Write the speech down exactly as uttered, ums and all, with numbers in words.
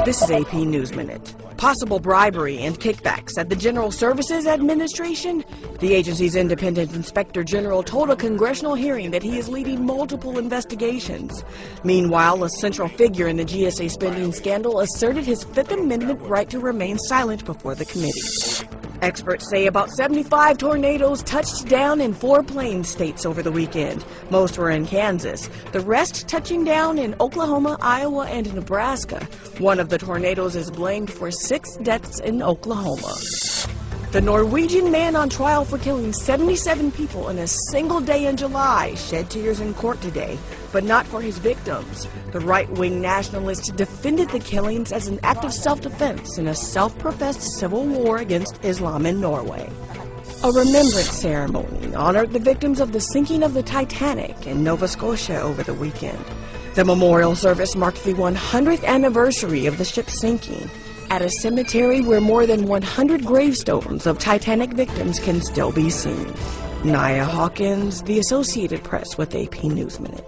This is A P News Minute. Possible bribery and kickbacks at the General Services Administration? The agency's independent inspector general told a congressional hearing that he is leading multiple investigations. Meanwhile, a central figure in the G S A spending scandal asserted his Fifth Amendment right to remain silent before the committee. Experts say about seventy-five tornadoes touched down in four Plains states over the weekend. Most were in Kansas, the rest touching down in Oklahoma, Iowa, and Nebraska. One of the tornadoes is blamed for six deaths in Oklahoma. The Norwegian man on trial for killing seventy-seven people in a single day in July shed tears in court today, but not for his victims. The right-wing nationalist defended the killings as an act of self-defense in a self-professed civil war against Islam in Norway. A remembrance ceremony honored the victims of the sinking of the Titanic in Nova Scotia over the weekend. The memorial service marked the one hundredth anniversary of the ship's sinking at a cemetery where more than one hundred gravestones of Titanic victims can still be seen. Nia Hawkins, The Associated Press with A P News Minute.